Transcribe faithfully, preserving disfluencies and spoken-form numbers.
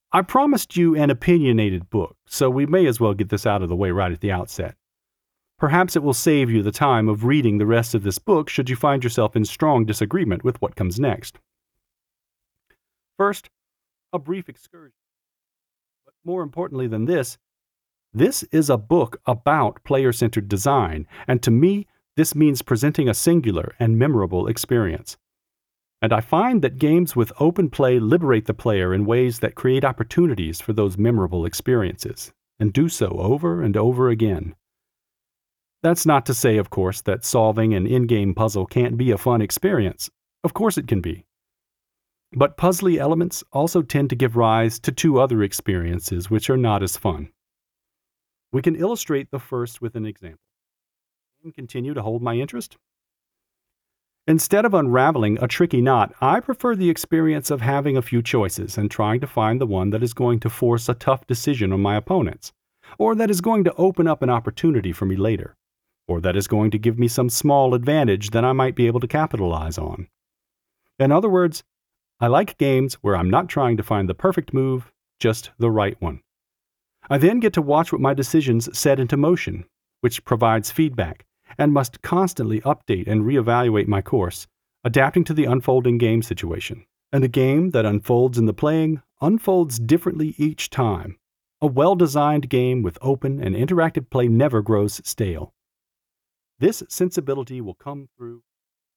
I promised you an opinionated book, so we may as well get this out of the way right at the outset. Perhaps it will save you the time of reading the rest of this book should you find yourself in strong disagreement with what comes next. First, a brief excursion. But more importantly than this, this is a book about player-centered design, and to me, this means presenting a singular and memorable experience. And I find that games with open play liberate the player in ways that create opportunities for those memorable experiences, and do so over and over again. That's not to say, of course, that solving an in-game puzzle can't be a fun experience. Of course it can be. But puzzly elements also tend to give rise to two other experiences which are not as fun. We can illustrate the first with an example. And continue to hold my interest? Instead of unraveling a tricky knot, I prefer the experience of having a few choices and trying to find the one that is going to force a tough decision on my opponents, or that is going to open up an opportunity for me later, or that is going to give me some small advantage that I might be able to capitalize on. In other words, I like games where I'm not trying to find the perfect move, just the right one. I then get to watch what my decisions set into motion, which provides feedback, and must constantly update and reevaluate my course, adapting to the unfolding game situation. And a game that unfolds in the playing unfolds differently each time. A well-designed game with open and interactive play never grows stale. This sensibility will come through